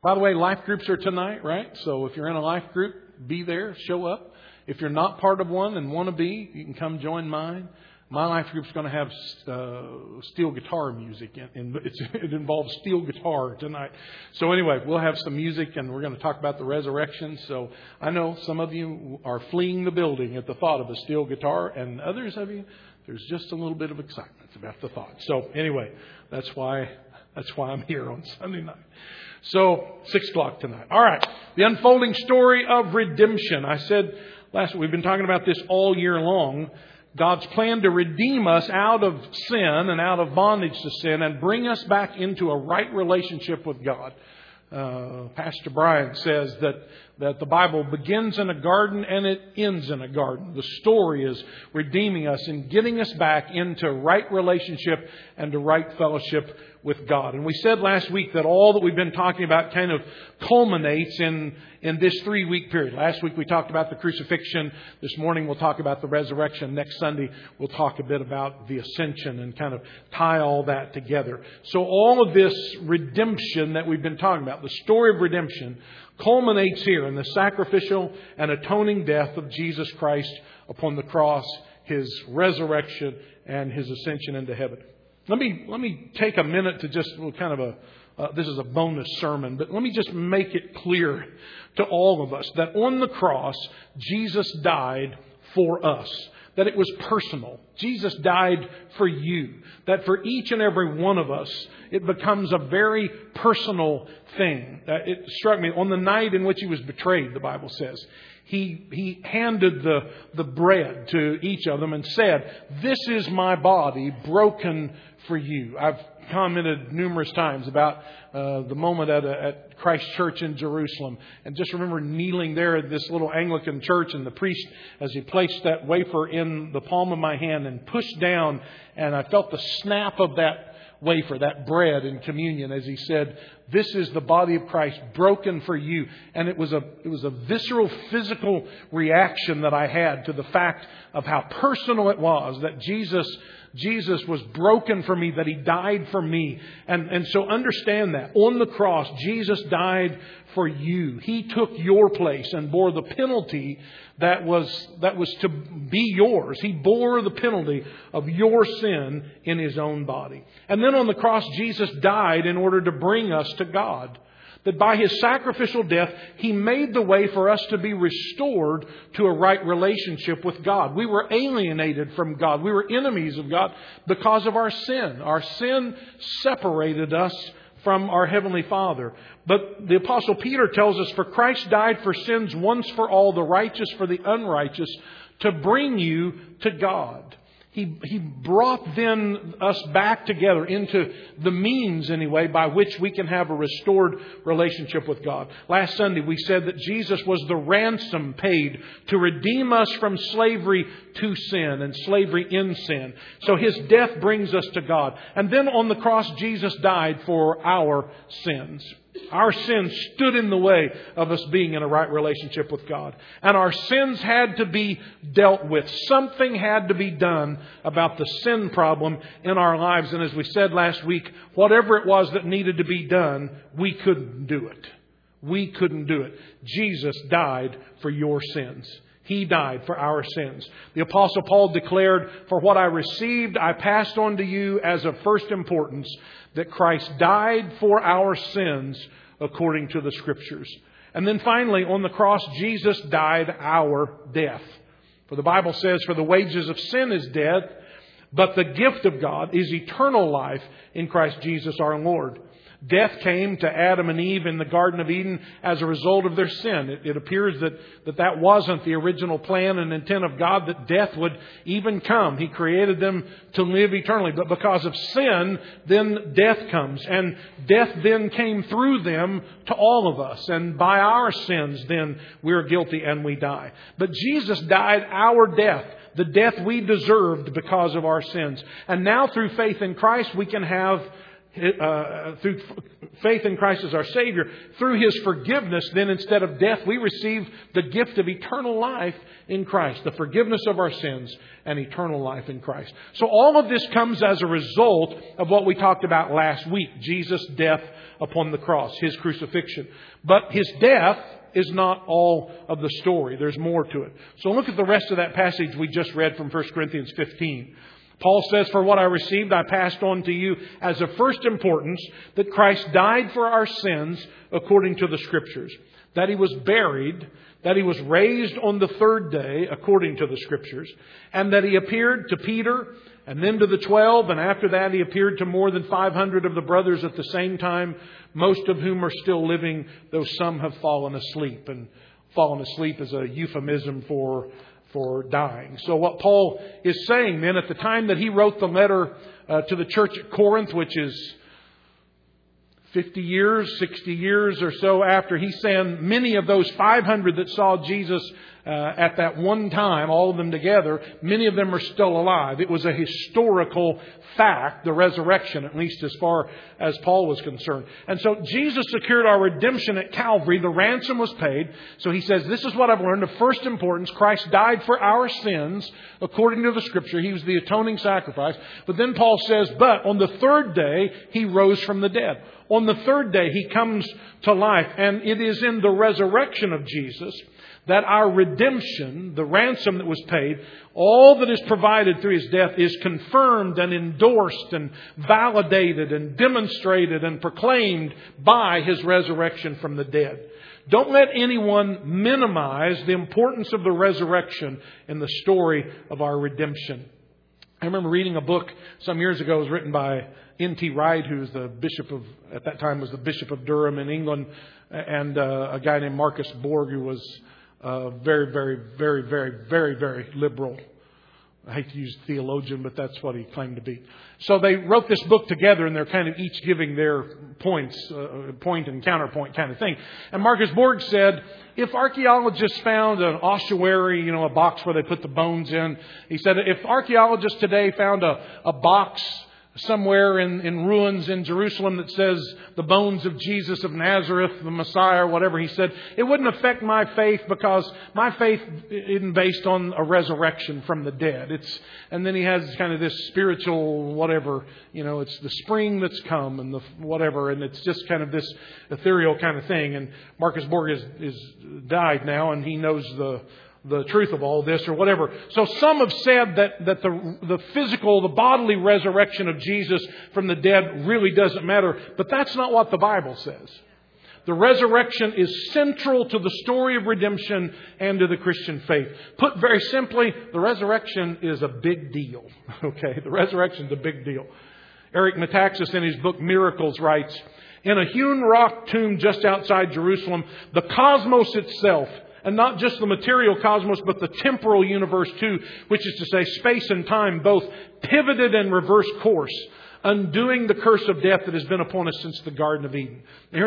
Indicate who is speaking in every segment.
Speaker 1: By the way, life groups are tonight, right? So if you're in a life group, be there, show up. If you're not part of one and want to be, you can come join mine. My life group's going to have steel guitar music. It involves steel guitar tonight. So anyway, we'll have some music and we're going to talk about the resurrection. So I know some of you are fleeing the building at the thought of a steel guitar, and others of you, there's just a little bit of excitement about the thought. So anyway, that's why I'm here on Sunday night. So 6 o'clock tonight. All right. The unfolding story of redemption. I said last week, we've been talking about this all year long. God's plan to redeem us out of sin and out of bondage to sin and bring us back into a right relationship with God. Pastor Brian says that the Bible begins in a garden and it ends in a garden. The story is redeeming us and getting us back into right relationship and to right fellowship with God. And we said last week that all that we've been talking about kind of culminates in this 3-week period. Last week we talked about the crucifixion. This morning we'll talk about the resurrection. Next Sunday we'll talk a bit about the ascension and kind of tie all that together. So all of this redemption that we've been talking about, the story of redemption, culminates here in the sacrificial and atoning death of Jesus Christ upon the cross, His resurrection, and His ascension into heaven. Let me take a minute to just kind of this is a bonus sermon, but let me just make it clear to all of us that on the cross, Jesus died for us. That it was personal. Jesus died for you. That for each and every one of us, it becomes a very personal thing. It struck me on the night in which He was betrayed, the Bible says. He handed the bread to each of them and said, "This is my body broken for you." I've commented numerous times about the moment at Christ Church in Jerusalem. And just remember kneeling there at this little Anglican church, and the priest, as he placed that wafer in the palm of my hand and pushed down, and I felt the snap of that wafer, that bread in communion, as he said, "This is the body of Christ broken for you." And it was a visceral, physical reaction that I had to the fact of how personal it was that Jesus was broken for me, that He died for me. And so understand that. On the cross, Jesus died for you. He took your place and bore the penalty that was to be yours. He bore the penalty of your sin in His own body. And then on the cross, Jesus died in order to bring us to God. That by His sacrificial death, He made the way for us to be restored to a right relationship with God. We were alienated from God. We were enemies of God because of our sin. Our sin separated us from our Heavenly Father. But the Apostle Peter tells us, "For Christ died for sins once for all, the righteous for the unrighteous, to bring you to God." He brought then us back together into the means, anyway, by which we can have a restored relationship with God. Last Sunday we said that Jesus was the ransom paid to redeem us from slavery to sin and slavery in sin. So His death brings us to God. And then on the cross, Jesus died for our sins. Our sins stood in the way of us being in a right relationship with God. And our sins had to be dealt with. Something had to be done about the sin problem in our lives. And as we said last week, whatever it was that needed to be done, we couldn't do it. We couldn't do it. Jesus died for your sins. He died for our sins. The Apostle Paul declared, "For what I received, I passed on to you as of first importance, that Christ died for our sins according to the Scriptures." And then finally, on the cross, Jesus died our death. For the Bible says, "For the wages of sin is death, but the gift of God is eternal life in Christ Jesus our Lord." Death came to Adam and Eve in the Garden of Eden as a result of their sin. It appears that wasn't the original plan and intent of God, that death would even come. He created them to live eternally. But because of sin, then death comes. And death then came through them to all of us. And by our sins, then we're guilty and we die. But Jesus died our death. The death we deserved because of our sins. And now through faith in Christ, we can have through faith in Christ as our Savior, through His forgiveness, then instead of death, we receive the gift of eternal life in Christ, the forgiveness of our sins and eternal life in Christ. So all of this comes as a result of what we talked about last week, Jesus' death upon the cross, His crucifixion. But His death is not all of the story. There's more to it. So look at the rest of that passage we just read from 1 Corinthians 15. Paul says, "For what I received, I passed on to you as of first importance, that Christ died for our sins according to the Scriptures, that He was buried, that He was raised on the third day according to the Scriptures, and that He appeared to Peter, and then to the 12, and after that He appeared to more than 500 of the brothers at the same time, most of whom are still living, though some have fallen asleep." And fallen asleep is a euphemism for dying. So what Paul is saying then, at the time that he wrote the letter to the church at Corinth, which is 50 years, 60 years or so after he sent, many of those 500 that saw Jesus at that one time, all of them together, many of them are still alive. It was a historical fact, the resurrection, at least as far as Paul was concerned. And so Jesus secured our redemption at Calvary. The ransom was paid. So he says, this is what I've learned of first importance. Christ died for our sins according to the Scripture. He was the atoning sacrifice. But then Paul says, but on the third day, He rose from the dead. On the third day, He comes to life. And it is in the resurrection of Jesus that our redemption, the ransom that was paid, all that is provided through His death is confirmed and endorsed and validated and demonstrated and proclaimed by His resurrection from the dead. Don't let anyone minimize the importance of the resurrection in the story of our redemption. I remember reading a book some years ago. It was written by N.T. Wright, who's the bishop of, at that time was the Bishop of Durham in England, and a guy named Marcus Borg, who was very, very, very, very, very, very liberal. I hate to use theologian, but that's what he claimed to be. So they wrote this book together, and they're kind of each giving their points, point and counterpoint kind of thing. And Marcus Borg said, if archaeologists found an ossuary, a box where they put the bones in, he said, if archaeologists today found a box somewhere in ruins in Jerusalem that says the bones of Jesus of Nazareth, the Messiah, or whatever, he said, it wouldn't affect my faith because my faith isn't based on a resurrection from the dead. And then he has kind of this spiritual whatever, it's the spring that's come and the whatever, and it's just kind of this ethereal kind of thing. And Marcus Borg is died now, and he knows the truth of all this or whatever. So some have said that the physical, the bodily resurrection of Jesus from the dead really doesn't matter. But that's not what the Bible says. The resurrection is central to the story of redemption and to the Christian faith. Put very simply, the resurrection is a big deal. Okay, the resurrection is a big deal. Eric Metaxas in his book Miracles writes, in a hewn rock tomb just outside Jerusalem, the cosmos itself, and not just the material cosmos, but the temporal universe too, which is to say space and time, both pivoted and reversed course, undoing the curse of death that has been upon us since the Garden of Eden.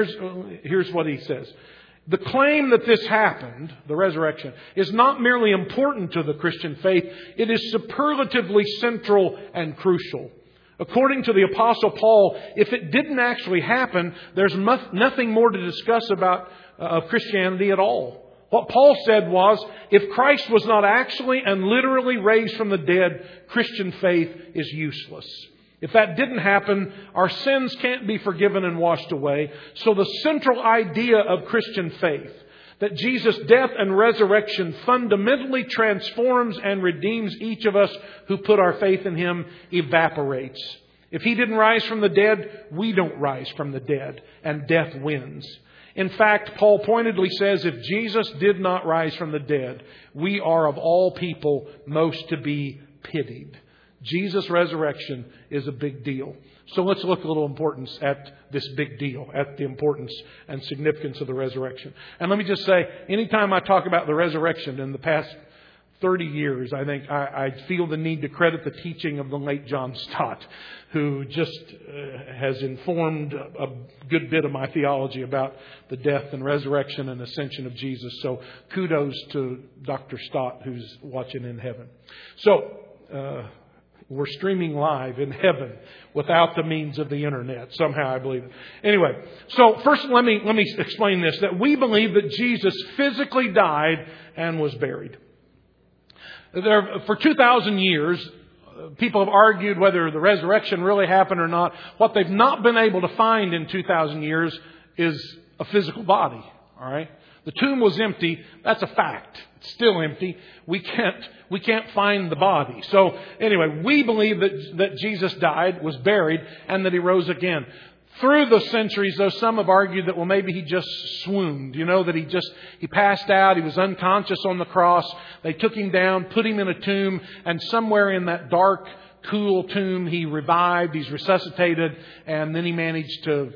Speaker 1: Here's what he says. The claim that this happened, the resurrection, is not merely important to the Christian faith, it is superlatively central and crucial. According to the Apostle Paul, if it didn't actually happen, there's nothing more to discuss about of Christianity at all. What Paul said was, if Christ was not actually and literally raised from the dead, Christian faith is useless. If that didn't happen, our sins can't be forgiven and washed away. So the central idea of Christian faith, that Jesus' death and resurrection fundamentally transforms and redeems each of us who put our faith in Him, evaporates. If He didn't rise from the dead, we don't rise from the dead, and death wins. In fact, Paul pointedly says, if Jesus did not rise from the dead, we are of all people most to be pitied. Jesus' resurrection is a big deal. So let's look a little importance at this big deal, at the importance and significance of the resurrection. And let me just say, anytime I talk about the resurrection in the past 30 years, I think I feel the need to credit the teaching of the late John Stott, who just has informed a good bit of my theology about the death and resurrection and ascension of Jesus. So kudos to Dr. Stott, who's watching in heaven. So we're streaming live in heaven without the means of the internet. Somehow I believe it. Anyway, so first let me explain this, that we believe that Jesus physically died and was buried. For 2,000 years, people have argued whether the resurrection really happened or not. What they've not been able to find in 2,000 years is a physical body. All right? The tomb was empty. That's a fact. It's still empty. We can't find the body. So anyway, we believe that Jesus died, was buried, and that He rose again. Through the centuries, though, some have argued that, well, maybe He just swooned. You know, that He passed out. He was unconscious on the cross. They took Him down, put Him in a tomb, and somewhere in that dark, cool tomb, He revived, He's resuscitated, and then He managed to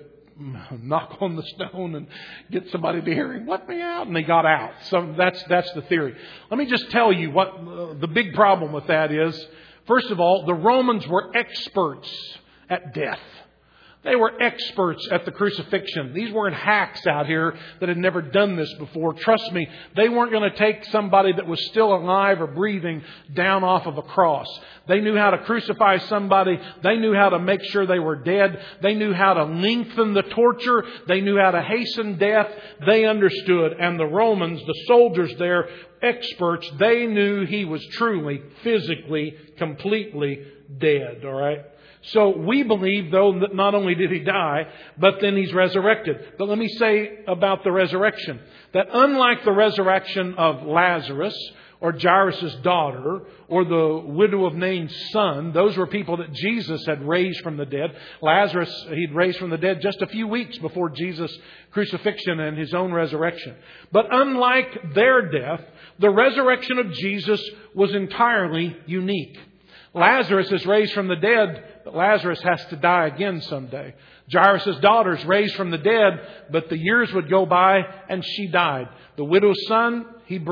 Speaker 1: knock on the stone and get somebody to hear Him, let me out, and they got out. So that's the theory. Let me just tell you what the big problem with that is. First of all, the Romans were experts at death. They were experts at the crucifixion. These weren't hacks out here that had never done this before. Trust me, they weren't going to take somebody that was still alive or breathing down off of a cross. They knew how to crucify somebody. They knew how to make sure they were dead. They knew how to lengthen the torture. They knew how to hasten death. They understood. And the Romans, the soldiers there, experts, they knew He was truly, physically, completely dead. All right? So we believe, though, that not only did He die, but then He's resurrected. But let me say about the resurrection, that unlike the resurrection of Lazarus or Jairus' daughter or the widow of Nain's son, those were people that Jesus had raised from the dead. Lazarus, He'd raised from the dead just a few weeks before Jesus' crucifixion and His own resurrection. But unlike their death, the resurrection of Jesus was entirely unique. Lazarus is raised from the dead, but Lazarus has to die again someday. Jairus' daughter is raised from the dead, but the years would go by and she died. The widow's son,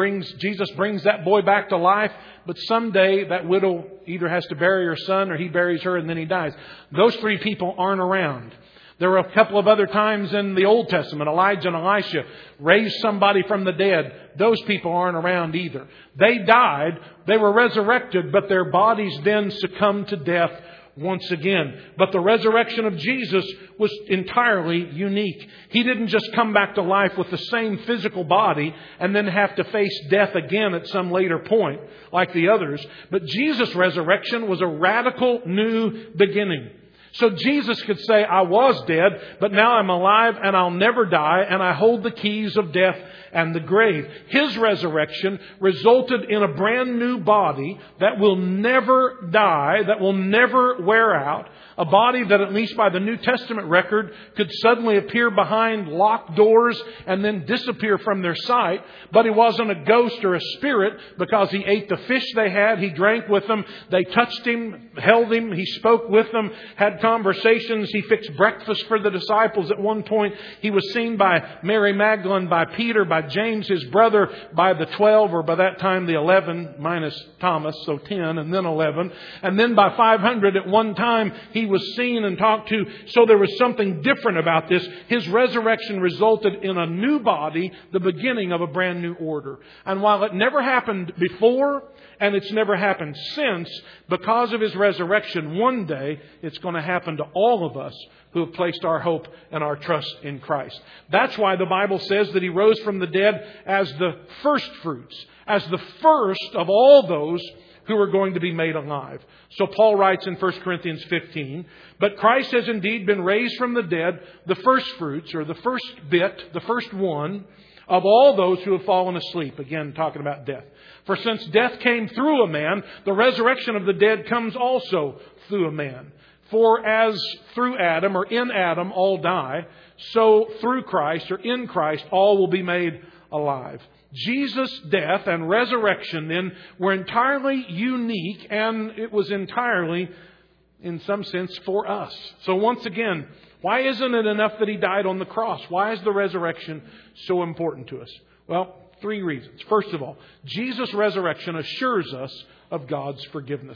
Speaker 1: Jesus brings that boy back to life, but someday that widow either has to bury her son or he buries her and then he dies. Those three people aren't around. There were a couple of other times in the Old Testament, Elijah and Elisha raised somebody from the dead. Those people aren't around either. They died, they were resurrected, but their bodies then succumbed to death once again. But the resurrection of Jesus was entirely unique. He didn't just come back to life with the same physical body and then have to face death again at some later point like the others. But Jesus' resurrection was a radical new beginning. So Jesus could say, I was dead, but now I'm alive and I'll never die, and I hold the keys of death and the grave. His resurrection resulted in a brand new body that will never die, that will never wear out. A body that, at least by the New Testament record, could suddenly appear behind locked doors and then disappear from their sight. But He wasn't a ghost or a spirit, because He ate the fish they had. He drank with them. They touched Him, held Him. He spoke with them, had conversations. He fixed breakfast for the disciples at one point. He was seen by Mary Magdalene, by Peter, by James, his brother, by the 12, or by that time the 11, minus Thomas, so 10, and then 11. And then by 500 at one time, He was seen and talked to. So there was something different about this. His resurrection resulted in a new body, the beginning of a brand new order. And while it never happened before, and it's never happened since, because of His resurrection, one day it's going to happen to all of us who have placed our hope and our trust in Christ. That's why the Bible says that He rose from the dead as the first fruits, as the first of all those who are going to be made alive. So Paul writes in 1 Corinthians 15, but Christ has indeed been raised from the dead, the first fruits, or the first bit, the first one, of all those who have fallen asleep. Again, talking about death. For since death came through a man, the resurrection of the dead comes also through a man. For as through Adam, or in Adam, all die, so through Christ, or in Christ, all will be made alive. Jesus' death and resurrection then were entirely unique, and it was entirely, in some sense, for us. So once again, why isn't it enough that He died on the cross? Why is the resurrection so important to us? Well, 3 reasons. First of all, Jesus' resurrection assures us of God's forgiveness.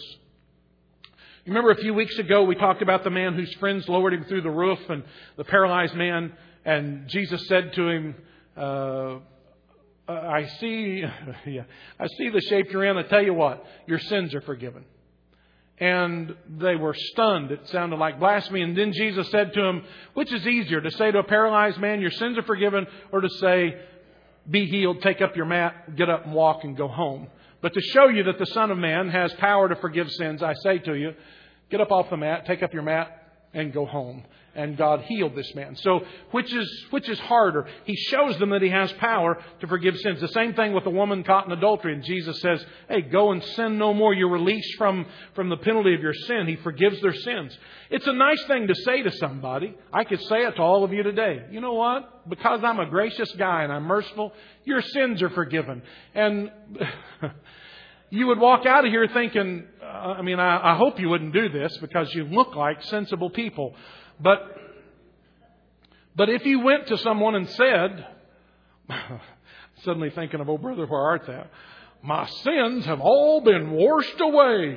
Speaker 1: You remember a few weeks ago we talked about the man whose friends lowered him through the roof, and the paralyzed man, and Jesus said to him, I see the shape you're in. I tell you what, your sins are forgiven. And they were stunned. It sounded like blasphemy. And then Jesus said to him, which is easier, to say to a paralyzed man, your sins are forgiven, or to say, be healed, take up your mat, get up and walk and go home? But to show you that the Son of Man has power to forgive sins, I say to you, get up off the mat, take up your mat, and go home. And God healed this man. So, which is harder? He shows them that He has power to forgive sins. The same thing with the woman caught in adultery. And Jesus says, hey, go and sin no more. You're released from the penalty of your sin. He forgives their sins. It's a nice thing to say to somebody. I could say it to all of you today. You know what? Because I'm a gracious guy and I'm merciful, your sins are forgiven. And you would walk out of here thinking, I hope you wouldn't do this because you look like sensible people. But if you went to someone and said, suddenly thinking of, oh brother, where art thou? My sins have all been washed away.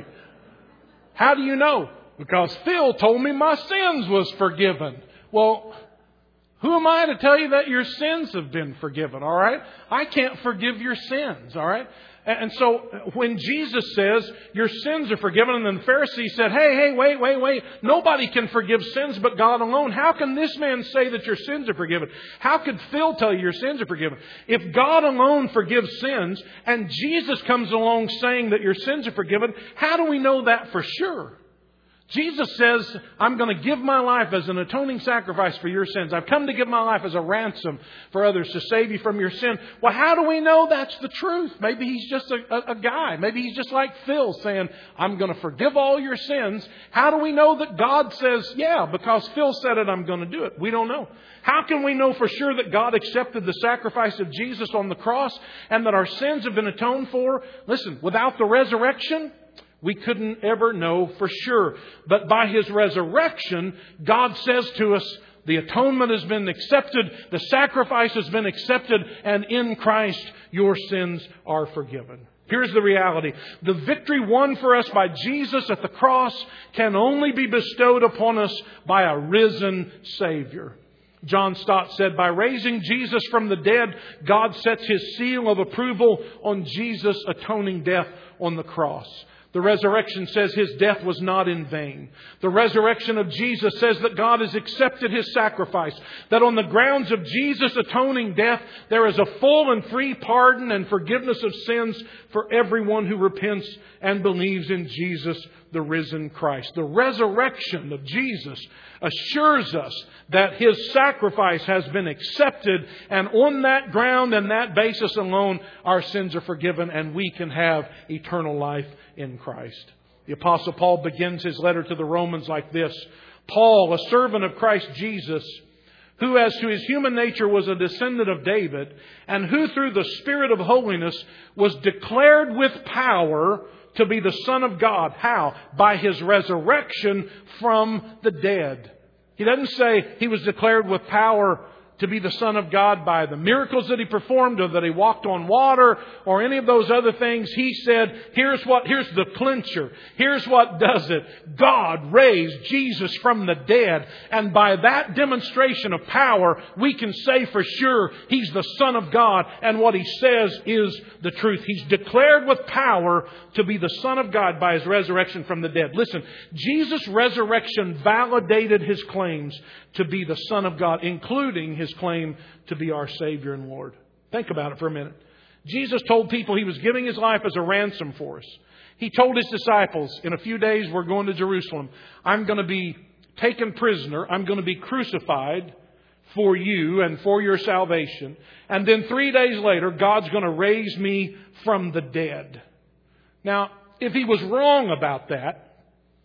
Speaker 1: How do you know? Because Phil told me my sins was forgiven. Well, who am I to tell you that your sins have been forgiven? All right. I can't forgive your sins. All right. And so when Jesus says your sins are forgiven, and then the Pharisees said, hey, wait. Nobody can forgive sins but God alone. How can this man say that your sins are forgiven? How could Phil tell you your sins are forgiven? If God alone forgives sins and Jesus comes along saying that your sins are forgiven, how do we know that for sure? Jesus says, I'm going to give my life as an atoning sacrifice for your sins. I've come to give my life as a ransom for others to save you from your sin. Well, how do we know that's the truth? Maybe he's just a guy. Maybe he's just like Phil saying, I'm going to forgive all your sins. How do we know that God says, yeah, because Phil said it, I'm going to do it? We don't know. How can we know for sure that God accepted the sacrifice of Jesus on the cross and that our sins have been atoned for? Listen, without the resurrection, we couldn't ever know for sure. But by His resurrection, God says to us, the atonement has been accepted, the sacrifice has been accepted, and in Christ your sins are forgiven. Here's the reality. The victory won for us by Jesus at the cross can only be bestowed upon us by a risen Savior. John Stott said, by raising Jesus from the dead, God sets His seal of approval on Jesus' atoning death on the cross. The resurrection says His death was not in vain. The resurrection of Jesus says that God has accepted His sacrifice. That on the grounds of Jesus' atoning death, there is a full and free pardon and forgiveness of sins for everyone who repents and believes in Jesus, the risen Christ. The resurrection of Jesus assures us that His sacrifice has been accepted, and on that ground and that basis alone, our sins are forgiven and we can have eternal life in Christ. The Apostle Paul begins his letter to the Romans like this. Paul, a servant of Christ Jesus, who as to his human nature was a descendant of David, and who through the Spirit of holiness was declared with power to be the Son of God. How? By His resurrection from the dead. He doesn't say He was declared with power to be the Son of God by the miracles that He performed, or that He walked on water, or any of those other things. He said, here's the clincher. Here's what does it. God raised Jesus from the dead. And by that demonstration of power, we can say for sure He's the Son of God. And what He says is the truth. He's declared with power to be the Son of God by His resurrection from the dead. Listen, Jesus' resurrection validated His claims to be the Son of God, including His claim to be our Savior and Lord. Think about it for a minute. Jesus told people He was giving His life as a ransom for us. He told His disciples, in a few days we're going to Jerusalem. I'm going to be taken prisoner. I'm going to be crucified for you and for your salvation. And then 3 days later, God's going to raise me from the dead. Now, if He was wrong about that,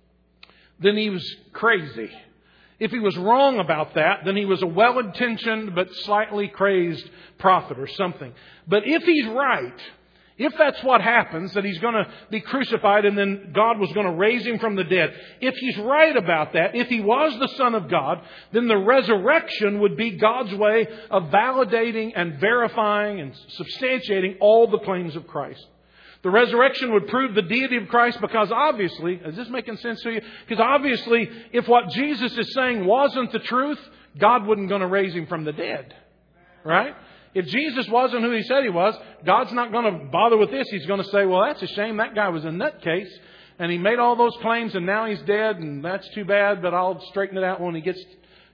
Speaker 1: then He was crazy. If He was wrong about that, then He was a well-intentioned but slightly crazed prophet or something. But if He's right, if that's what happens, that He's going to be crucified and then God was going to raise Him from the dead, if He's right about that, if He was the Son of God, then the resurrection would be God's way of validating and verifying and substantiating all the claims of Christ. The resurrection would prove the deity of Christ because obviously, is this making sense to you? Because obviously, if what Jesus is saying wasn't the truth, God wasn't going to raise Him from the dead. Right? If Jesus wasn't who He said He was, God's not going to bother with this. He's going to say, well, that's a shame. That guy was a nutcase and he made all those claims and now he's dead and that's too bad, but I'll straighten it out when he gets,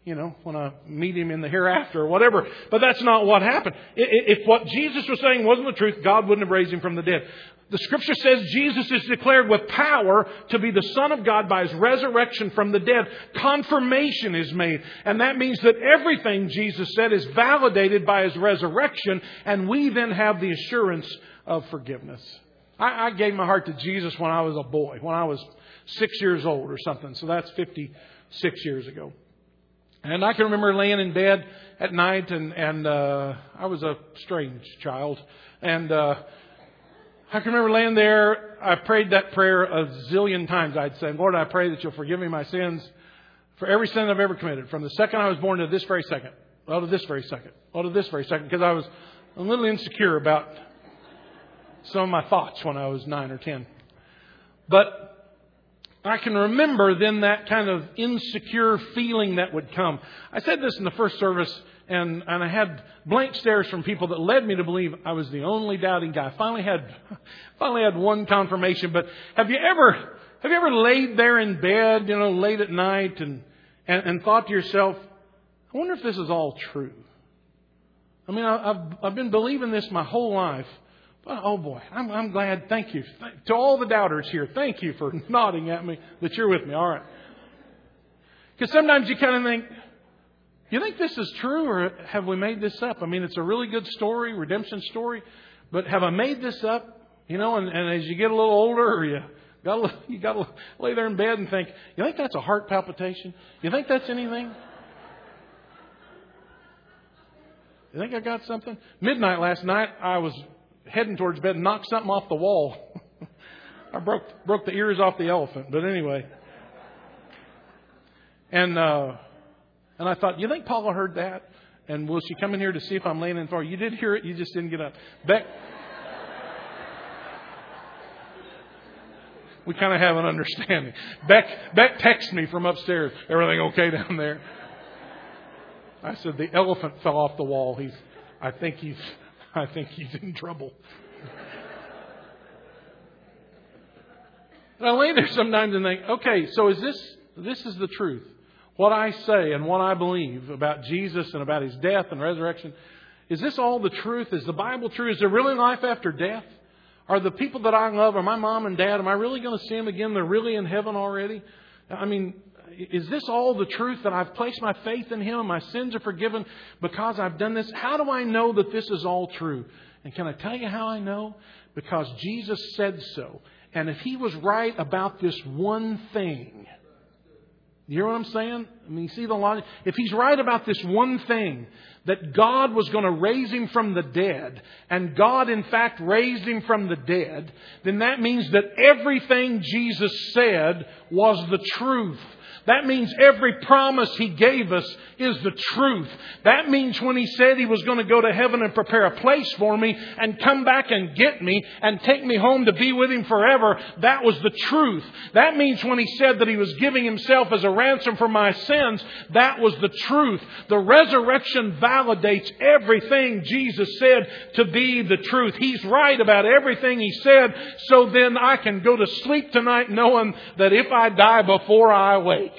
Speaker 1: when I meet Him in the hereafter or whatever. But that's not what happened. If what Jesus was saying wasn't the truth, God wouldn't have raised Him from the dead. The Scripture says Jesus is declared with power to be the Son of God by His resurrection from the dead. Confirmation is made. And that means that everything Jesus said is validated by His resurrection. And we then have the assurance of forgiveness. I gave my heart to Jesus when I was a boy, when I was 6 years old or something. So that's 56 years ago. And I can remember laying in bed at night and I was a strange child. And I can remember laying there. I prayed that prayer a zillion times. I'd say, Lord, I pray that You'll forgive me my sins for every sin I've ever committed. From the second I was born to this very second. To this very second. To this very second. Because I was a little insecure about some of my thoughts when I was 9 or 10. But I can remember then that kind of insecure feeling that would come. I said this in the first service. And I had blank stares from people that led me to believe I was the only doubting guy. Finally had one confirmation. But have you ever laid there in bed, late at night and thought to yourself, I wonder if this is all true? I mean, I've been believing this my whole life. But, oh boy, I'm glad. Thank you. To all the doubters here, thank you for nodding at me that you're with me. All right. Because sometimes you kind of think, you think this is true, or have we made this up? I mean, it's a really good story, redemption story, but have I made this up? And as you get a little older, you got to lay there in bed and think, you think that's a heart palpitation? You think that's anything? You think I got something? Midnight last night, I was heading towards bed and knocked something off the wall. I broke the ears off the elephant, but anyway. And I thought, you think Paula heard that? And will she come in here to see if I'm laying in the floor? You did hear it. You just didn't get up. Beck, we kind of have an understanding. Beck texted me from upstairs. Everything okay down there? I said, the elephant fell off the wall. I think he's in trouble. And I lay there sometimes and think, okay, so this is the truth. What I say and what I believe about Jesus and about His death and resurrection, is this all the truth? Is the Bible true? Is there really life after death? Are the people that I love, are my mom and dad, am I really going to see them again? They're really in heaven already? I mean, is this all the truth, that I've placed my faith in Him and my sins are forgiven because I've done this? How do I know that this is all true? And can I tell you how I know? Because Jesus said so. And if He was right about this one thing, you hear what I'm saying? I mean, you see the logic? If He's right about this one thing, that God was going to raise Him from the dead, and God in fact raised Him from the dead, then that means that everything Jesus said was the truth. That means every promise He gave us is the truth. That means when He said He was going to go to heaven and prepare a place for me and come back and get me and take me home to be with Him forever, that was the truth. That means when He said that He was giving Himself as a ransom for my sins, that was the truth. The resurrection validates everything Jesus said to be the truth. He's right about everything He said, so then I can go to sleep tonight knowing that if I die before I wake,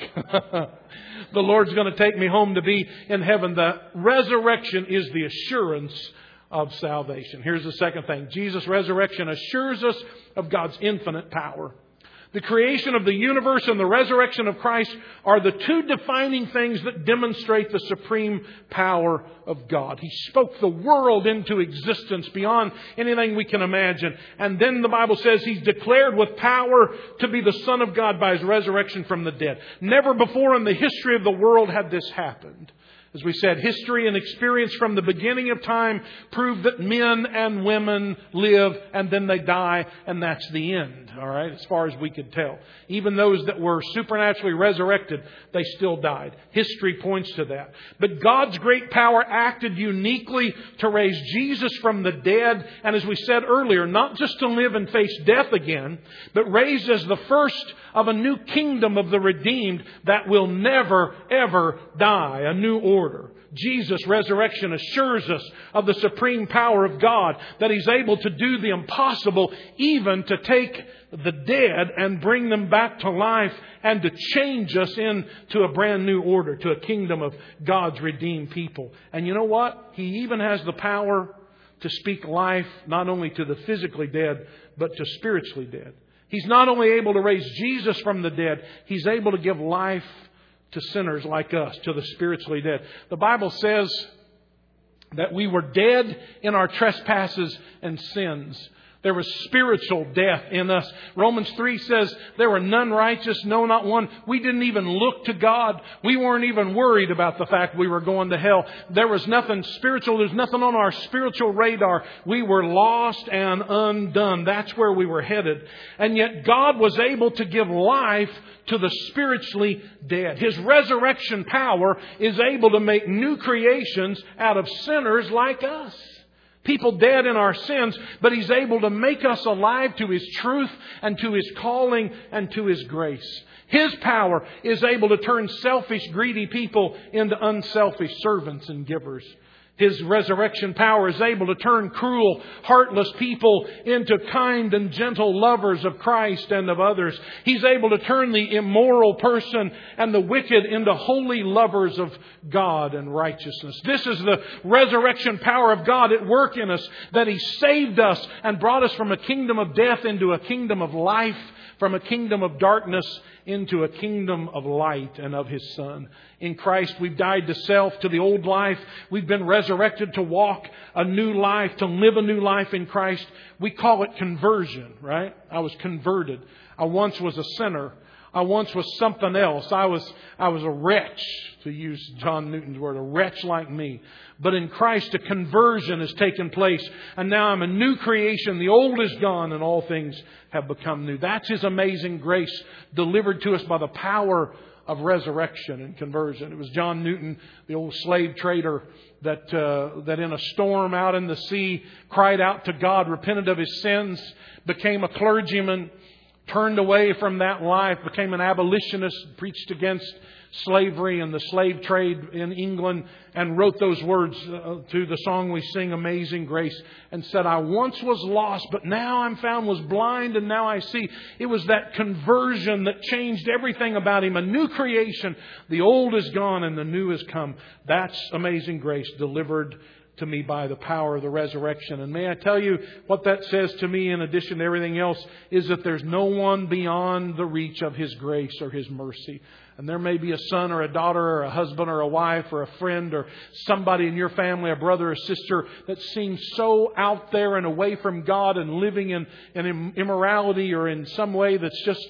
Speaker 1: the Lord's going to take me home to be in heaven. The resurrection is the assurance of salvation. Here's the second thing. Jesus' resurrection assures us of God's infinite power. The creation of the universe and the resurrection of Christ are the two defining things that demonstrate the supreme power of God. He spoke the world into existence beyond anything we can imagine. And then the Bible says He's declared with power to be the Son of God by His resurrection from the dead. Never before in the history of the world had this happened. As we said, history and experience from the beginning of time prove that men and women live and then they die, and that's the end. All right, as far as we could tell. Even those that were supernaturally resurrected, they still died. History points to that. But God's great power acted uniquely to raise Jesus from the dead, and as we said earlier, not just to live and face death again, but raised as the first of a new kingdom of the redeemed that will never, ever die. A new order. Jesus' resurrection assures us of the supreme power of God, that He's able to do the impossible, even to take the dead and bring them back to life and to change us into a brand new order, to a kingdom of God's redeemed people. And you know what? He even has the power to speak life not only to the physically dead, but to spiritually dead. He's not only able to raise Jesus from the dead, He's able to give life to sinners like us, to the spiritually dead. The Bible says that we were dead in our trespasses and sins. There was spiritual death in us. Romans 3 says there were none righteous, no, not one. We didn't even look to God. We weren't even worried about the fact we were going to hell. There was nothing spiritual. There's nothing on our spiritual radar. We were lost and undone. That's where we were headed. And yet God was able to give life to the spiritually dead. His resurrection power is able to make new creations out of sinners like us. People dead in our sins, but He's able to make us alive to His truth and to His calling and to His grace. His power is able to turn selfish, greedy people into unselfish servants and givers. His resurrection power is able to turn cruel, heartless people into kind and gentle lovers of Christ and of others. He's able to turn the immoral person and the wicked into holy lovers of God and righteousness. This is the resurrection power of God at work in us, that He saved us and brought us from a kingdom of death into a kingdom of life, from a kingdom of darkness into a kingdom of light and of His Son. In Christ, we've died to self, to the old life. We've been resurrected to walk a new life, to live a new life in Christ. We call it conversion, right? I was converted. I once was a sinner. I once was something else. I was a wretch, to use John Newton's word, a wretch like me. But in Christ, a conversion has taken place. And now I'm a new creation. The old is gone and all things have become new. That's His amazing grace delivered to us by the power of resurrection and conversion. It was John Newton, the old slave trader, that in a storm out in the sea cried out to God, repented of his sins, became a clergyman, turned away from that life, became an abolitionist, preached against slavery and the slave trade in England, and wrote those words to the song we sing, Amazing Grace, and said, I once was lost, but now I'm found, was blind, and now I see. It was that conversion that changed everything about him. A new creation. The old is gone and the new has come. That's amazing grace delivered to me by the power of the resurrection. And may I tell you what that says to me, in addition to everything else, is that there's no one beyond the reach of His grace or His mercy. And there may be a son or a daughter or a husband or a wife or a friend or somebody in your family, a brother or sister, that seems so out there and away from God and living in immorality or in some way that's just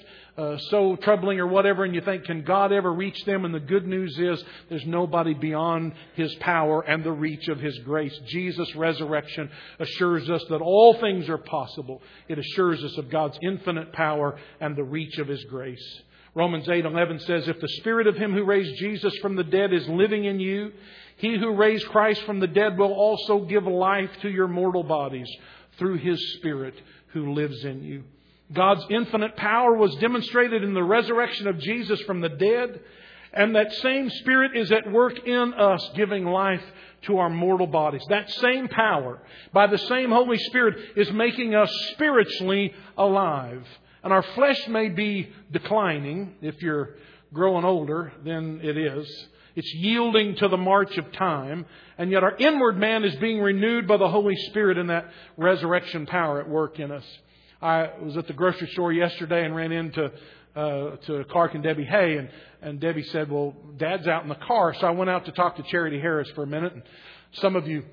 Speaker 1: so troubling or whatever, and you think, can God ever reach them? And the good news is there's nobody beyond His power and the reach of His grace. Jesus' resurrection assures us that all things are possible. It assures us of God's infinite power and the reach of His grace. Romans 8:11 says, if the Spirit of Him who raised Jesus from the dead is living in you, He who raised Christ from the dead will also give life to your mortal bodies through His Spirit who lives in you. God's infinite power was demonstrated in the resurrection of Jesus from the dead. And that same Spirit is at work in us, giving life to our mortal bodies. That same power, by the same Holy Spirit, is making us spiritually alive. And our flesh may be declining. If you're growing older, then it is. It's yielding to the march of time. And yet our inward man is being renewed by the Holy Spirit and that resurrection power at work in us. I was at the grocery store yesterday and ran into to Clark and Debbie Hay, and Debbie said, well, Dad's out in the car. So I went out to talk to Charity Harris for a minute. And some of you,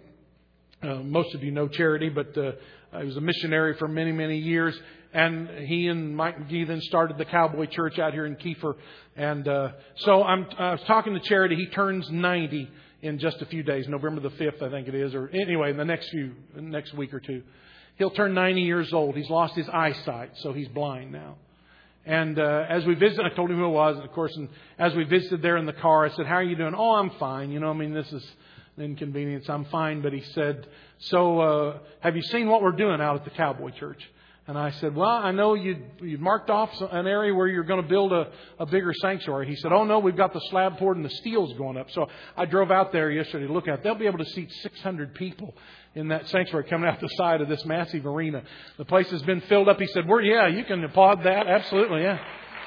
Speaker 1: most of you know Charity, but he was a missionary for many, many years. And he and Mike McGee then started the Cowboy Church out here in Kiefer. And so I was talking to Charity. He turns 90 in just a few days, November the 5th, I think it is, or anyway, in the next week or two. He'll turn 90 years old. He's lost his eyesight, so he's blind now. And as we visited, I told him who it was, of course, and as we visited there in the car, I said, how are you doing? Oh, I'm fine. This is an inconvenience. I'm fine. But he said, so have you seen what we're doing out at the Cowboy Church? And I said, well, I know you'd marked off an area where you're going to build a bigger sanctuary. He said, oh, no, we've got the slab poured and the steel's going up. So I drove out there yesterday to look at it. They'll be able to seat 600 people in that sanctuary coming out the side of this massive arena. The place has been filled up. He said, yeah, you can applaud that. Absolutely, yeah.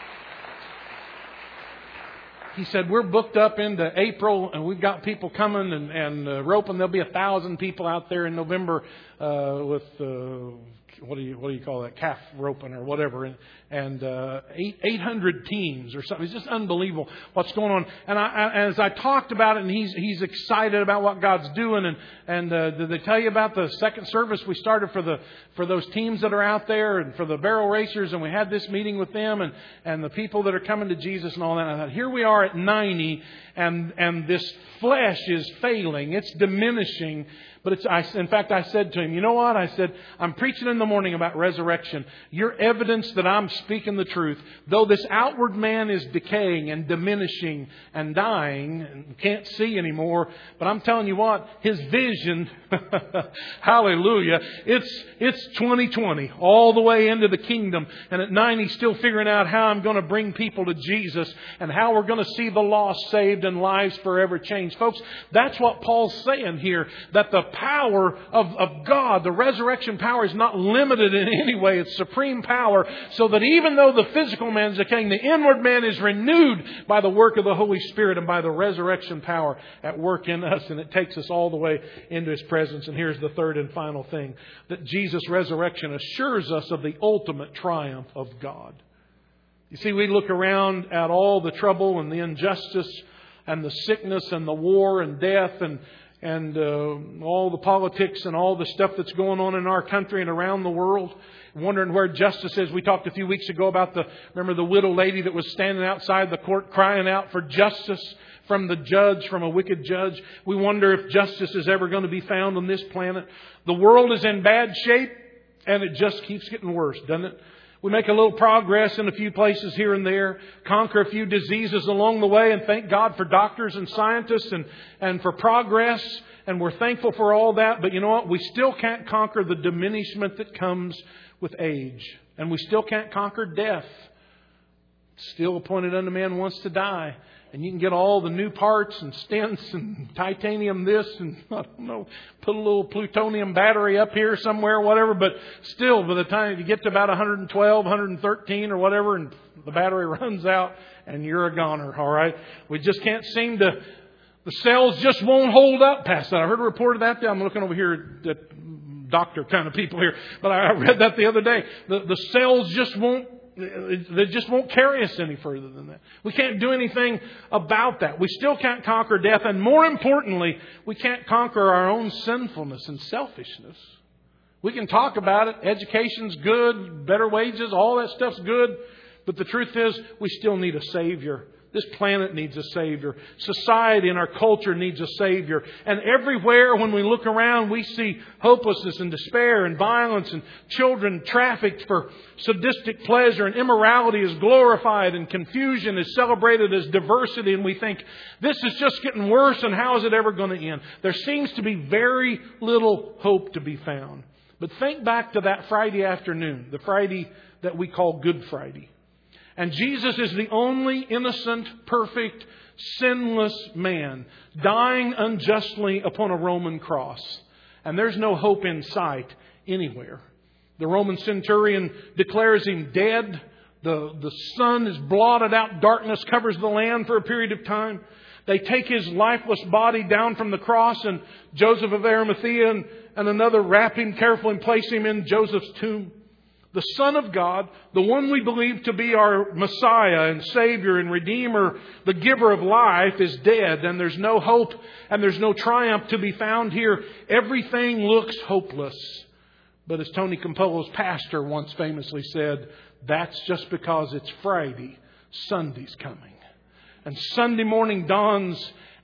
Speaker 1: He said, we're booked up into April and we've got people coming and roping. There'll be 1,000 people out there in November with... what do you call that? Calf roping or whatever. And 800 teams or something. It's just unbelievable what's going on. And as I talked about it, and he's excited about what God's doing. And did they tell you about the second service we started for those teams that are out there and for the barrel racers? And we had this meeting with them and the people that are coming to Jesus and all that. And I thought, here we are at 90 and this flesh is failing. It's diminishing. But in fact, I said to him, you know what? I said, I'm preaching in the morning about resurrection. You're evidence that I'm speaking the truth. Though this outward man is decaying and diminishing and dying and can't see anymore. But I'm telling you what, his vision, hallelujah, it's 2020 all the way into the kingdom. And at 90, still figuring out how I'm going to bring people to Jesus and how we're going to see the lost saved and lives forever changed. Folks, that's what Paul's saying here, that the power of God, the resurrection power, is not limited in any way. It's supreme power, so that even though the physical man is decaying, the inward man is renewed by the work of the Holy Spirit and by the resurrection power at work in us. And it takes us all the way into His presence. And here's the third and final thing, that Jesus' resurrection assures us of the ultimate triumph of God. You see, we look around at all the trouble and the injustice and the sickness and the war and death and all the politics and all the stuff that's going on in our country and around the world, wondering where justice is. We talked a few weeks ago about remember the widow lady that was standing outside the court crying out for justice from the judge, from a wicked judge. We wonder if justice is ever going to be found on this planet. The world is in bad shape and it just keeps getting worse, doesn't it? We make a little progress in a few places here and there, conquer a few diseases along the way, and thank God for doctors and scientists and for progress. And we're thankful for all that. But you know what? We still can't conquer the diminishment that comes with age. And we still can't conquer death. Still appointed unto man once to die. And you can get all the new parts and stents and titanium this and, I don't know, put a little plutonium battery up here somewhere or whatever. But still, by the time you get to about 112, 113 or whatever, and the battery runs out and you're a goner, all right? We just can't seem to, the cells just won't hold up past that. I heard a report of that. I'm looking over here at doctor kind of people here. But I read that the other day. The cells just won't. They just won't carry us any further than that. We can't do anything about that. We still can't conquer death. And more importantly, we can't conquer our own sinfulness and selfishness. We can talk about it. Education's good. Better wages. All that stuff's good. But the truth is, we still need a Savior. This planet needs a Savior. Society and our culture needs a Savior. And everywhere when we look around, we see hopelessness and despair and violence and children trafficked for sadistic pleasure, and immorality is glorified and confusion is celebrated as diversity. And we think, this is just getting worse, and how is it ever going to end? There seems to be very little hope to be found. But think back to that Friday afternoon, the Friday that we call Good Friday. And Jesus is the only innocent, perfect, sinless man dying unjustly upon a Roman cross. And there's no hope in sight anywhere. The Roman centurion declares him dead. The sun is blotted out. Darkness covers the land for a period of time. They take his lifeless body down from the cross, and Joseph of Arimathea and another wrap him carefully and place him in Joseph's tomb. The Son of God, the one we believe to be our Messiah and Savior and Redeemer, the giver of life, is dead, and there's no hope and there's no triumph to be found here. Everything looks hopeless. But as Tony Campolo's pastor once famously said, that's just because it's Friday. Sunday's coming. And Sunday morning dawns,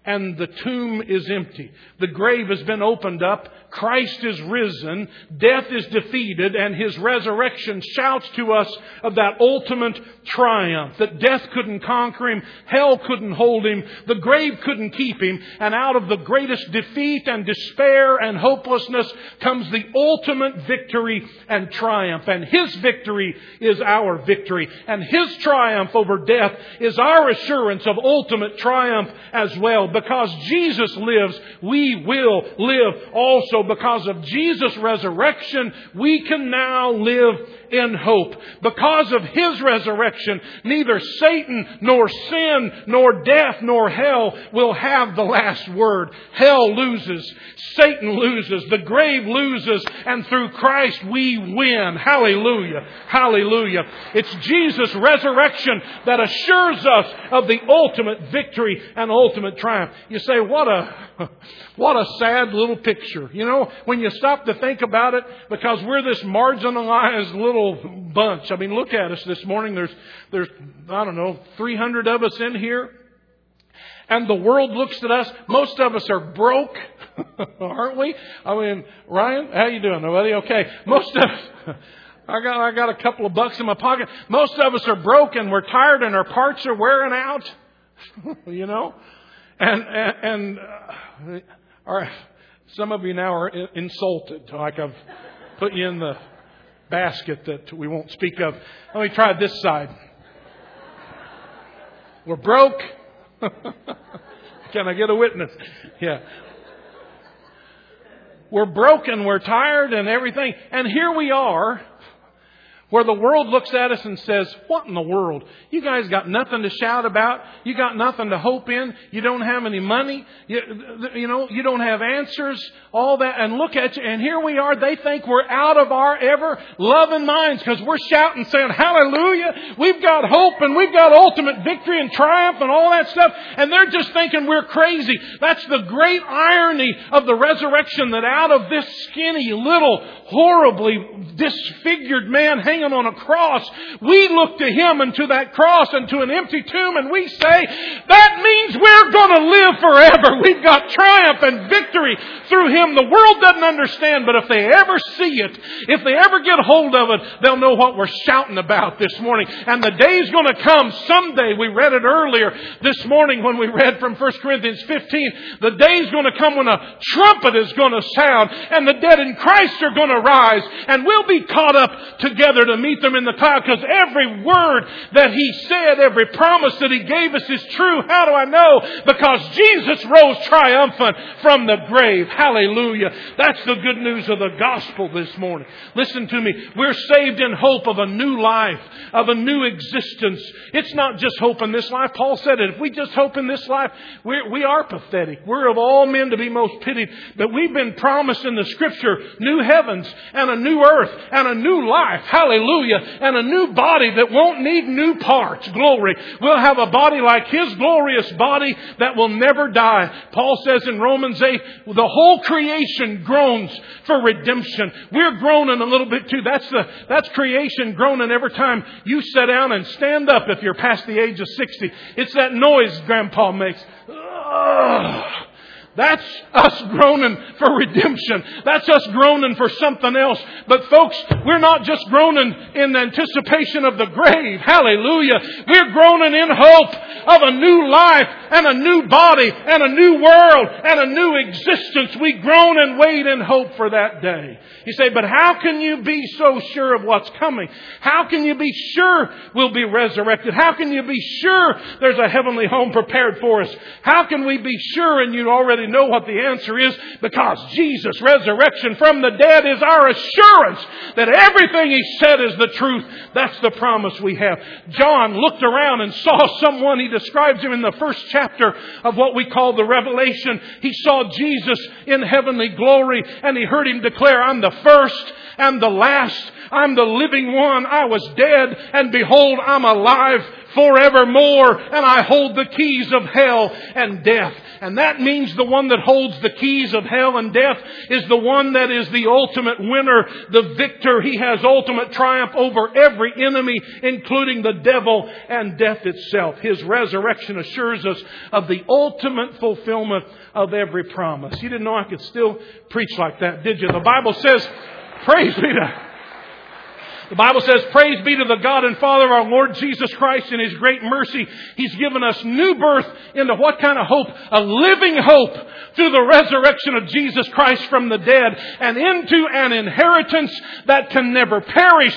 Speaker 1: and the tomb is empty. The grave has been opened up. Christ is risen. Death is defeated. And His resurrection shouts to us of that ultimate triumph. That death couldn't conquer Him. Hell couldn't hold Him. The grave couldn't keep Him. And out of the greatest defeat and despair and hopelessness comes the ultimate victory and triumph. And His victory is our victory. And His triumph over death is our assurance of ultimate triumph as well. Because Jesus lives, we will live also. Because of Jesus' resurrection, we can now live in hope. Because of His resurrection, neither Satan nor sin nor death nor hell will have the last word. Hell loses. Satan loses. The grave loses. And through Christ we win. Hallelujah. Hallelujah. It's Jesus' resurrection that assures us of the ultimate victory and ultimate triumph. You say, what a sad little picture. You know, when you stop to think about it, because we're this marginalized little bunch. I mean, look at us this morning. There's I don't know, 300 of us in here. And the world looks at us. Most of us are broke, aren't we? I mean, Ryan, how you doing? Nobody? Okay. Most of us, I got a couple of bucks in my pocket. Most of us are broke and we're tired and our parts are wearing out. You know? And all right, some of you now are insulted, like I've put you in the basket that we won't speak of. Let me try this side. We're broke. Can I get a witness? Yeah. We're broken, we're tired and everything. And here we are, where the world looks at us and says, what in the world? You guys got nothing to shout about. You got nothing to hope in. You don't have any money. You don't have answers. All that. And look at you. And here we are. They think we're out of our ever loving minds because we're shouting saying, hallelujah. We've got hope and we've got ultimate victory and triumph and all that stuff. And they're just thinking we're crazy. That's the great irony of the resurrection, that out of this skinny, little, horribly disfigured man hanging on a cross, we look to Him and to that cross and to an empty tomb, and we say, that means we're going to live forever. We've got triumph and victory through Him. The world doesn't understand, but if they ever see it, if they ever get hold of it, they'll know what we're shouting about this morning. And the day's going to come someday. We read it earlier this morning when we read from 1 Corinthians 15. The day's going to come when a trumpet is going to sound and the dead in Christ are going to rise, and we'll be caught up together to meet them in the cloud, because every word that He said, every promise that He gave us is true. How do I know? Because Jesus rose triumphant from the grave. Hallelujah. That's the good news of the gospel this morning. Listen to me. We're saved in hope of a new life, of a new existence. It's not just hope in this life. Paul said it. If we just hope in this life, we are pathetic. We're of all men to be most pitied. But we've been promised in the Scripture new heavens and a new earth and a new life. Hallelujah. And a new body that won't need new parts. Glory. We'll have a body like His glorious body that will never die. Paul says in Romans 8, the whole creation groans for redemption. We're groaning a little bit too. That's creation groaning every time you sit down and stand up if you're past the age of 60. It's that noise Grandpa makes. Ugh. That's us groaning for redemption. That's us groaning for something else. But folks, we're not just groaning in anticipation of the grave. Hallelujah. We're groaning in hope of a new life and a new body and a new world and a new existence. We groan and wait in hope for that day. You say, but how can you be so sure of what's coming? How can you be sure we'll be resurrected? How can you be sure there's a heavenly home prepared for us? How can we be sure? And you already know what the answer is, because Jesus' resurrection from the dead is our assurance that everything He said is the truth. That's the promise we have. John looked around and saw someone. He describes him in the first chapter of what we call the Revelation. He saw Jesus in heavenly glory, and he heard Him declare, I'm the first and the last. I'm the living one. I was dead, and behold, I'm alive forevermore, and I hold the keys of hell and death. And that means the one that holds the keys of hell and death is the one that is the ultimate winner, the victor. He has ultimate triumph over every enemy, including the devil and death itself. His resurrection assures us of the ultimate fulfillment of every promise. You didn't know I could still preach like that, did you? The Bible says, praise be to The Bible says, praise be to the God and Father of our Lord Jesus Christ. In His great mercy, He's given us new birth into what kind of hope? A living hope through the resurrection of Jesus Christ from the dead, and into an inheritance that can never perish,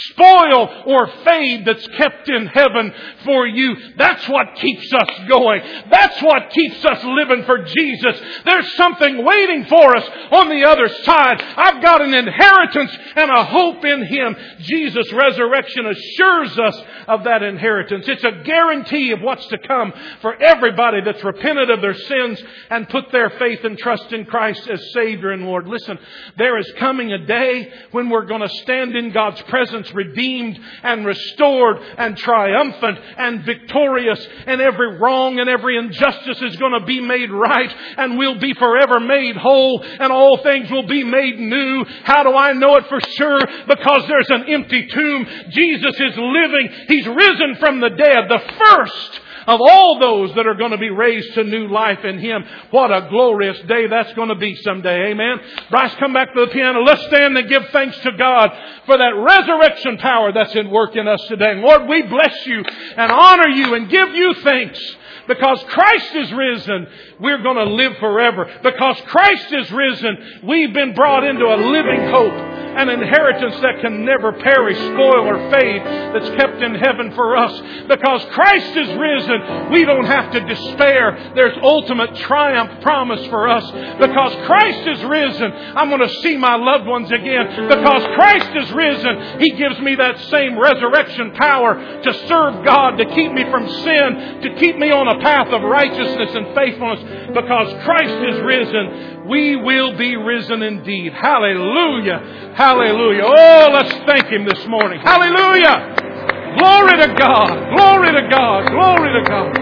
Speaker 1: spoil, or fade, that's kept in heaven for you. That's what keeps us going. That's what keeps us living for Jesus. There's something waiting for us on the other side. I've got an inheritance and a hope in Him. Jesus' resurrection assures us of that inheritance. It's a guarantee of what's to come for everybody that's repented of their sins and put their faith and trust in Christ as Savior and Lord. Listen, there is coming a day when we're going to stand in God's presence redeemed and restored and triumphant and victorious, and every wrong and every injustice is going to be made right, and we'll be forever made whole, and all things will be made new. How do I know it for sure? Because there's an empty tomb. Jesus is living. He's risen from the dead, the first of all those that are going to be raised to new life in Him. What a glorious day that's going to be someday. Amen. Bryce, come back to the piano. Let's stand and give thanks to God for that resurrection power that's in work in us today. Lord, we bless You and honor You and give You thanks. Because Christ is risen, we're going to live forever. Because Christ is risen, we've been brought into a living hope, an inheritance that can never perish, spoil, or fade, that's kept in heaven for us. Because Christ is risen, we don't have to despair. There's ultimate triumph promised for us. Because Christ is risen, I'm going to see my loved ones again. Because Christ is risen, He gives me that same resurrection power to serve God, to keep me from sin, to keep me on a path of righteousness and faithfulness. Because Christ is risen, we will be risen indeed. Hallelujah. Hallelujah. Oh, let's thank Him this morning. Hallelujah. Glory to God. Glory to God. Glory to God.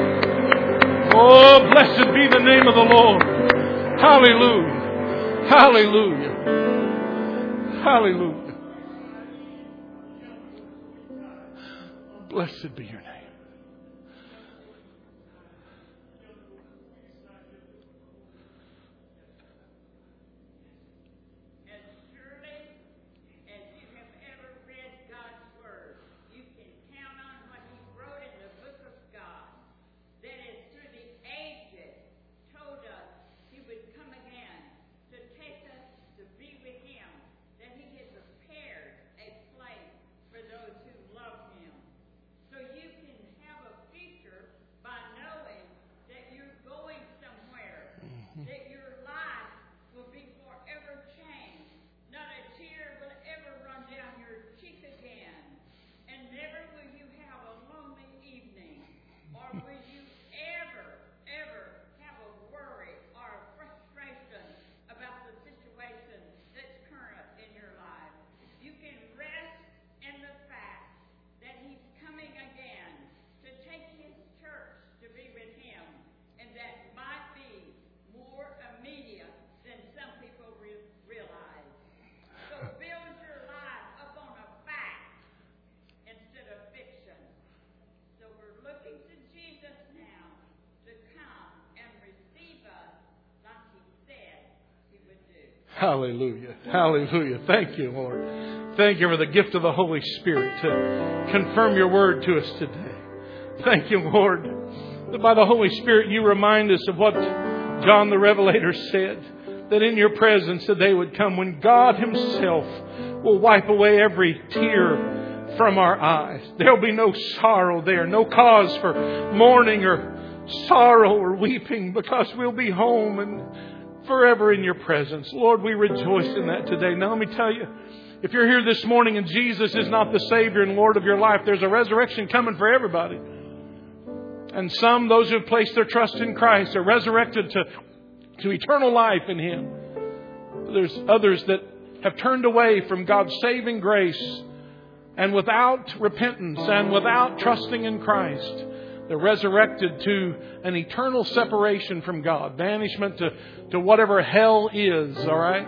Speaker 1: Oh, blessed be the name of the Lord. Hallelujah. Hallelujah. Hallelujah. Blessed be Your name. Hallelujah. Hallelujah. Thank You, Lord. Thank You for the gift of the Holy Spirit to confirm Your word to us today. Thank You, Lord, that by the Holy Spirit You remind us of what John the Revelator said, that in Your presence the day would come when God Himself will wipe away every tear from our eyes. There'll be no sorrow there, no cause for mourning or sorrow or weeping, because we'll be home and forever in Your presence. Lord, we rejoice in that today. Now let me tell you, if you're here this morning and Jesus is not the Savior and Lord of your life, there's a resurrection coming for everybody. And some, those who have placed their trust in Christ, are resurrected to eternal life in Him. There's others that have turned away from God's saving grace, and without repentance and without trusting in Christ, They're resurrected to an eternal separation from God. Banishment to whatever hell is, all right?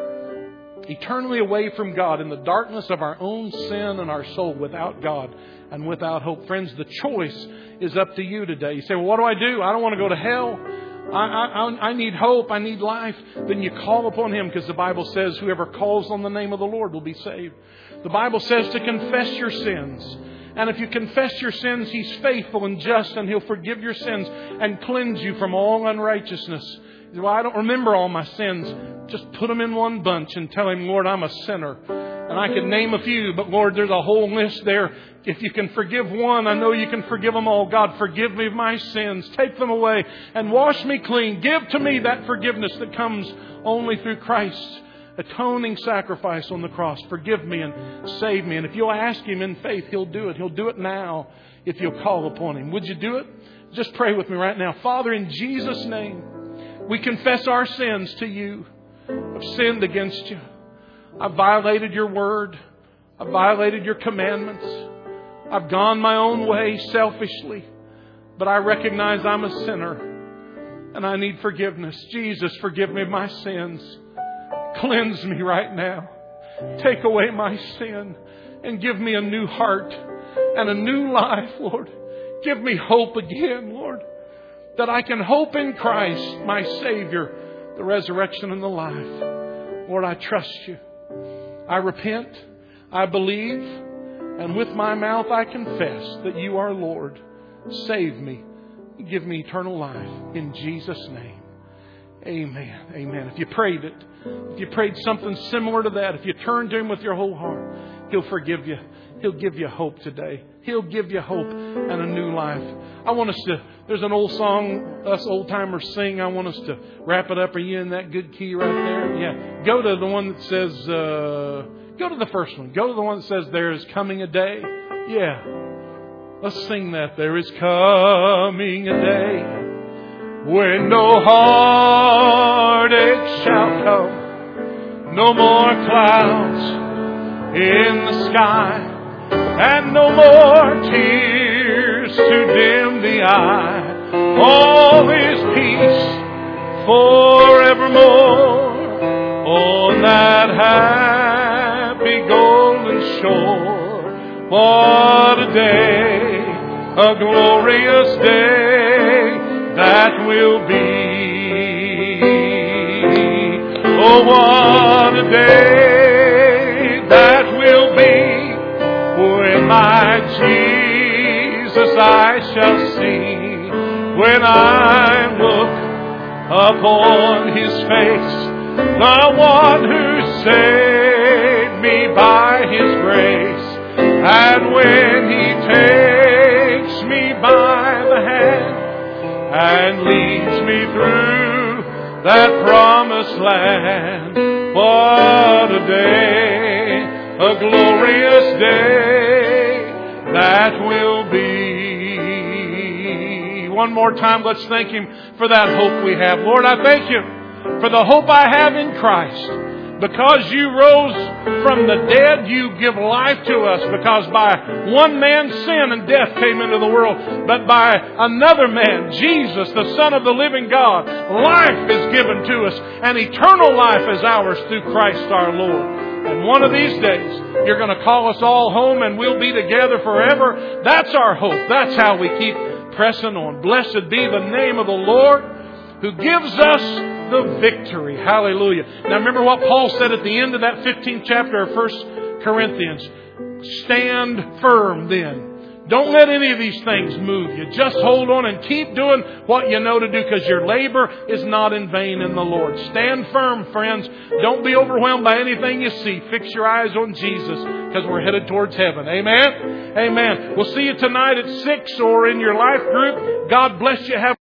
Speaker 1: Eternally away from God in the darkness of our own sin and our soul without God and without hope. Friends, the choice is up to you today. You say, well, what do? I don't want to go to hell. I need hope. I need life. Then you call upon Him, because the Bible says whoever calls on the name of the Lord will be saved. The Bible says to confess your sins. And if you confess your sins, He's faithful and just, and He'll forgive your sins and cleanse you from all unrighteousness. Well, I don't remember all my sins. Just put them in one bunch and tell Him, Lord, I'm a sinner. And I could name a few, but Lord, there's a whole list there. If you can forgive one, I know you can forgive them all. God, forgive me of my sins. Take them away and wash me clean. Give to me that forgiveness that comes only through Christ's atoning sacrifice on the cross. Forgive me and save me. And if you'll ask Him in faith, He'll do it. He'll do it now if you'll call upon Him. Would you do it? Just pray with me right now. Father, in Jesus' name, we confess our sins to You. I've sinned against You. I've violated Your word. I've violated Your commandments. I've gone my own way selfishly. But I recognize I'm a sinner and I need forgiveness. Jesus, forgive me of my sins. Cleanse me right now. Take away my sin and give me a new heart and a new life, Lord. Give me hope again, Lord, that I can hope in Christ, my Savior, the resurrection and the life. Lord, I trust You. I repent. I believe. And with my mouth I confess that You are Lord. Save me. Give me eternal life. In Jesus' name. Amen. Amen. If you prayed it, if you prayed something similar to that, if you turn to Him with your whole heart, He'll forgive you. He'll give you hope today. He'll give you hope and a new life. I want us to, there's an old song us old timers sing. I want us to wrap it up. Are you in that good key right there? Yeah. Go to the one that says, go to the first one. Go to the one that says, there is coming a day. Yeah. Let's sing that. There is coming a day when no heartache shall come, no more clouds in the sky, and no more tears to dim the eye. All is peace forevermore on that happy golden shore. What a day, a glorious day that will be. Oh, what a day that will be, when my Jesus I shall see, when I look upon His face, the one who saved me by His grace. And when He takes me by the hand and leads me through that promised land, what a day, a glorious day that will be. One more time, let's thank Him for that hope we have. Lord, I thank You for the hope I have in Christ. Because You rose from the dead, You give life to us. Because by one man's sin and death came into the world, but by another man, Jesus, the Son of the living God, life is given to us, and eternal life is ours through Christ our Lord. And one of these days, You're going to call us all home and we'll be together forever. That's our hope. That's how we keep pressing on. Blessed be the name of the Lord who gives us the victory. Hallelujah. Now remember what Paul said at the end of that 15th chapter of 1 Corinthians. Stand firm then. Don't let any of these things move you. Just hold on and keep doing what you know to do, because your labor is not in vain in the Lord. Stand firm, friends. Don't be overwhelmed by anything you see. Fix your eyes on Jesus, because we're headed towards heaven. Amen? Amen. We'll see you tonight at 6 or in your life group. God bless you. Have